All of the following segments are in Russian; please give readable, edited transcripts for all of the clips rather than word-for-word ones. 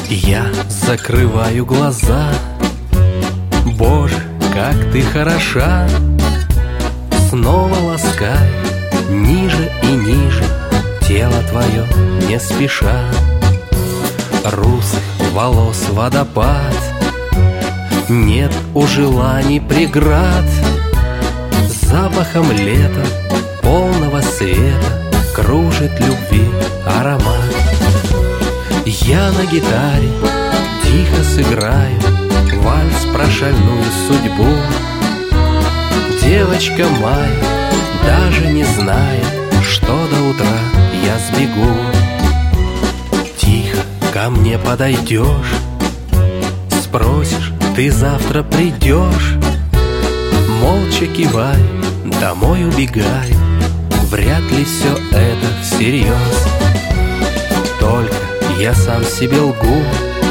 Я закрываю глаза. Боже, как ты хороша. Снова ласкай ниже и ниже тело твое не спеша. Русых волос водопад, нет у желаний преград. Запахом лета, полного света, кружит любви аромат. Я на гитаре тихо сыграю вальс про шальную судьбу. Девочка моя даже не знает, что до утра я сбегу. Тихо ко мне подойдешь, спросишь, ты завтра придешь. Молча киваю, домой убегаю, вряд ли все это всерьез. Только я сам себе лгу,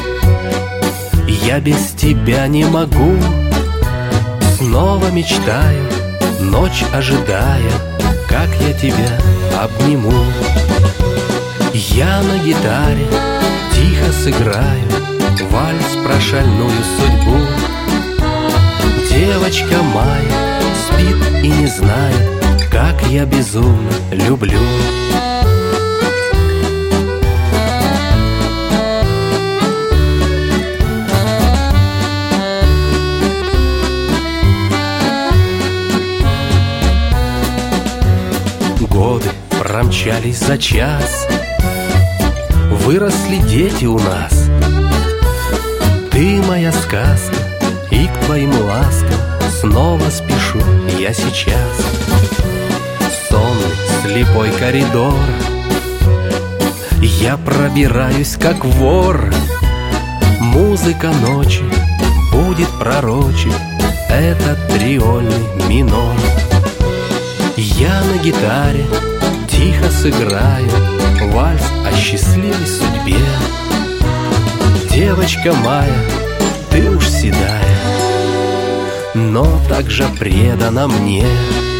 я без тебя не могу. Снова мечтаю, ночь ожидая, как я тебя обниму. Я на гитаре тихо сыграю вальс про шальную судьбу. Девочка моя спит и не знает, как я безумно люблю. Годы промчались за час, выросли дети у нас. Ты моя сказка, и к твоим ласкам снова спешу я сейчас. Сонный слепой коридор, я пробираюсь как вор. Музыка ночи будет пророчить этот триольный минор. Я на гитаре тихо сыграю вальс о счастливой судьбе. Девочка моя, ты уж седая, но так же предана мне.